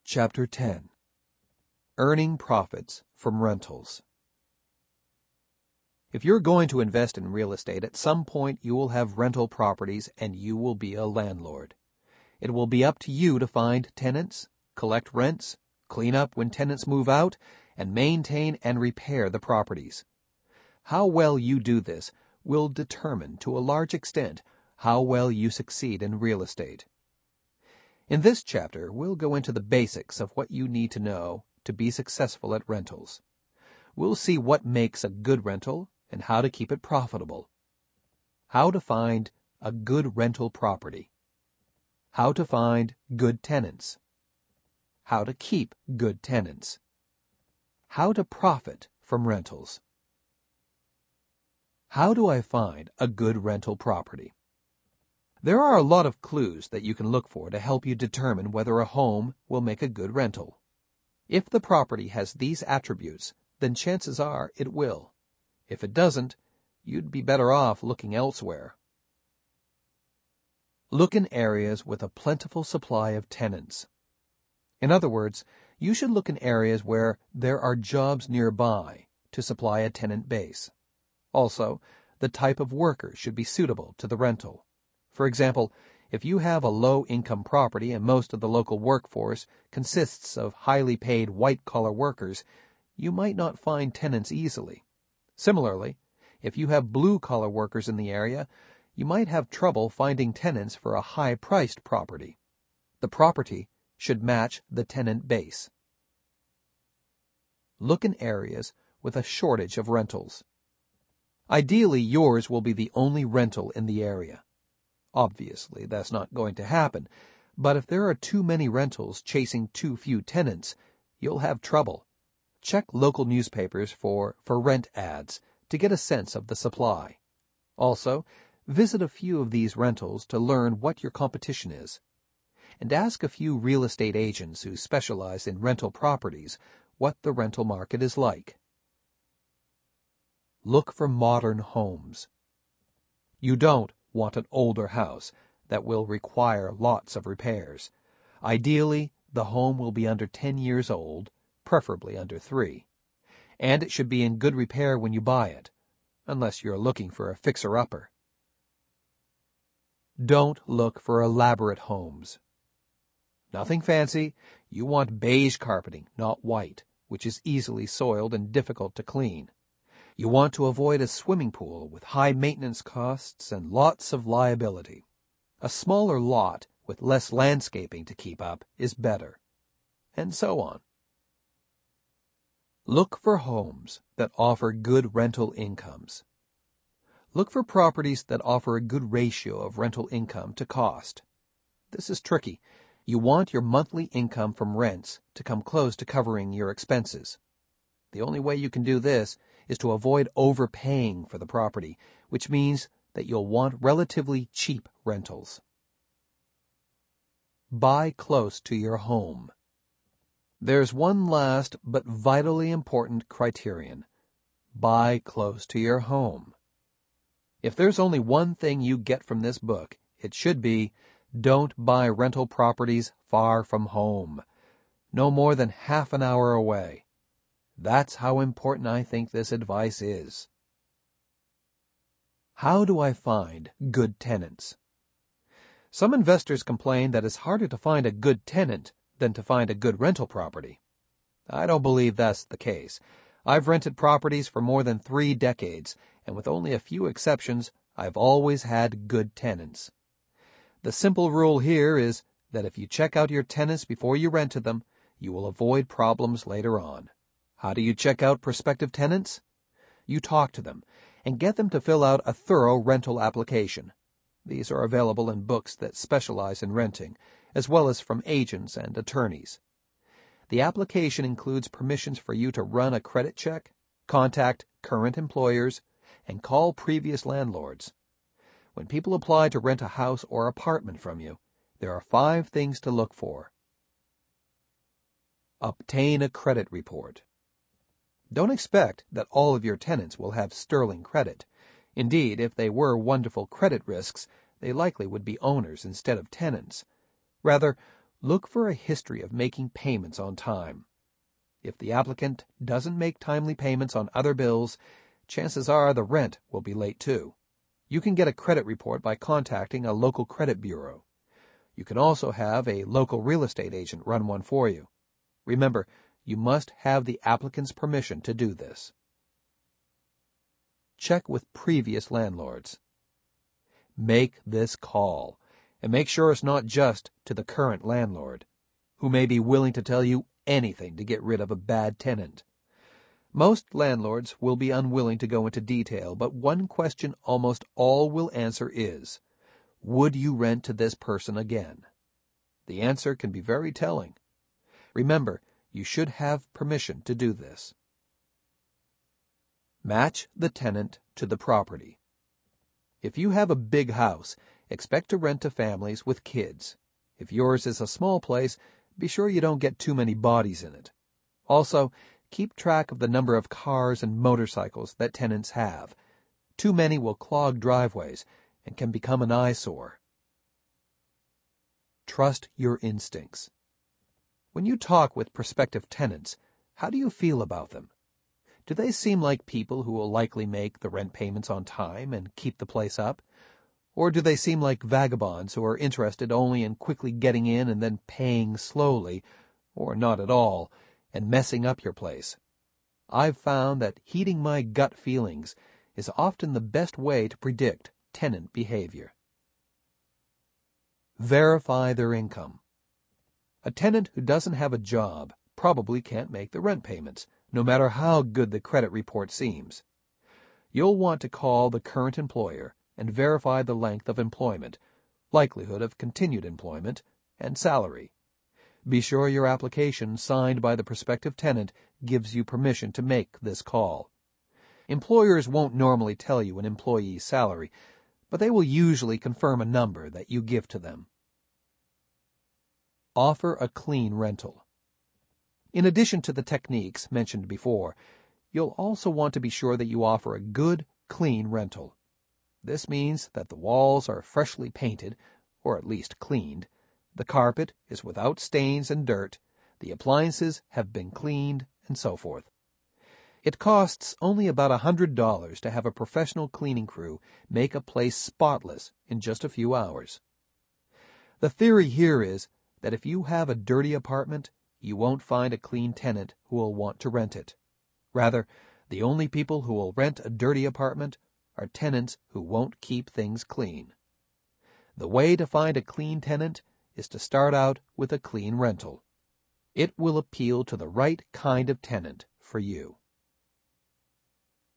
Chapter 10. Earning Profits from Rentals. If you're going to invest in real estate, at some point you will have rental properties and you will be a landlord. It will be up to you to find tenants, collect rents, clean up when tenants move out, and maintain and repair the properties. How well you do this will determine, to a large extent, how well you succeed in real estate. In this chapter, we'll go into the basics of what you need to know to be successful at rentals. We'll see what makes a good rental and how to keep it profitable. How to find a good rental property. How to find good tenants. How to keep good tenants. How to profit from rentals. How do I find a good rental property? There are a lot of clues that you can look for to help you determine whether a home will make a good rental. If the property has these attributes, then chances are it will. If it doesn't, you'd be better off looking elsewhere. Look in areas with a plentiful supply of tenants. In other words, you should look in areas where there are jobs nearby to supply a tenant base. Also, the type of worker should be suitable to the rental. For example, if you have a low-income property and most of the local workforce consists of highly paid white-collar workers, you might not find tenants easily. Similarly, if you have blue-collar workers in the area, you might have trouble finding tenants for a high-priced property. The property should match the tenant base. Look in areas with a shortage of rentals. Ideally, yours will be the only rental in the area. Obviously, that's not going to happen, but if there are too many rentals chasing too few tenants, you'll have trouble. Check local newspapers for rent ads to get a sense of the supply. Also, visit a few of these rentals to learn what your competition is. And ask a few real estate agents who specialize in rental properties what the rental market is like. Look for modern homes. You don't want an older house that will require lots of repairs. Ideally, the home will be under 10 years old, preferably under 3. And it should be in good repair when you buy it, unless you're looking for a fixer-upper. Don't look for elaborate homes. Nothing fancy. You want beige carpeting, not white, which is easily soiled and difficult to clean. You want to avoid a swimming pool with high maintenance costs and lots of liability. A smaller lot with less landscaping to keep up is better. And so on. Look for homes that offer good rental incomes. Look for properties that offer a good ratio of rental income to cost. This is tricky. You want your monthly income from rents to come close to covering your expenses. The only way you can do this is to avoid overpaying for the property, which means that you'll want relatively cheap rentals. Buy close to your home. There's one last but vitally important criterion. Buy close to your home. If there's only one thing you get from this book, it should be, don't buy rental properties far from home. No more than half an hour away. That's how important I think this advice is. How do I find good tenants? Some investors complain that it's harder to find a good tenant than to find a good rental property. I don't believe that's the case. I've rented properties for more than 3 decades, and with only a few exceptions, I've always had good tenants. The simple rule here is that if you check out your tenants before you rent to them, you will avoid problems later on. How do you check out prospective tenants? You talk to them and get them to fill out a thorough rental application. These are available in books that specialize in renting, as well as from agents and attorneys. The application includes permissions for you to run a credit check, contact current employers, and call previous landlords. When people apply to rent a house or apartment from you, there are 5 things to look for. Obtain a credit report. Don't expect that all of your tenants will have sterling credit. Indeed, if they were wonderful credit risks, they likely would be owners instead of tenants. Rather, Look for a history of making payments on time. If the applicant doesn't make timely payments on other bills, chances are the rent will be late too. You can get a credit report by contacting a local credit bureau. You can also have a local real estate agent run one for you. Remember, you must have the applicant's permission to do this. Check with previous landlords. Make this call, and make sure it's not just to the current landlord, who may be willing to tell you anything to get rid of a bad tenant. Most landlords will be unwilling to go into detail, but one question almost all will answer is, would you rent to this person again? The answer can be very telling. Remember, you should have permission to do this. Match the tenant to the property. If you have a big house, expect to rent to families with kids. If yours is a small place, be sure you don't get too many bodies in it. Also, keep track of the number of cars and motorcycles that tenants have. Too many will clog driveways and can become an eyesore. Trust your instincts. When you talk with prospective tenants, how do you feel about them? Do they seem like people who will likely make the rent payments on time and keep the place up? Or do they seem like vagabonds who are interested only in quickly getting in and then paying slowly, or not at all, and messing up your place? I've found that heeding my gut feelings is often the best way to predict tenant behavior. Verify their income. A tenant who doesn't have a job probably can't make the rent payments, no matter how good the credit report seems. You'll want to call the current employer and verify the length of employment, likelihood of continued employment, and salary. Be sure your application signed by the prospective tenant gives you permission to make this call. Employers won't normally tell you an employee's salary, but they will usually confirm a number that you give to them. Offer a clean rental. In addition to the techniques mentioned before, you'll also want to be sure that you offer a good, clean rental. This means that the walls are freshly painted, or at least cleaned, the carpet is without stains and dirt, the appliances have been cleaned, and so forth. It costs only about $100 to have a professional cleaning crew make a place spotless in just a few hours. The theory here is that if you have a dirty apartment, you won't find a clean tenant who will want to rent it. Rather, the only people who will rent a dirty apartment are tenants who won't keep things clean. The way to find a clean tenant is to start out with a clean rental. It will appeal to the right kind of tenant for you.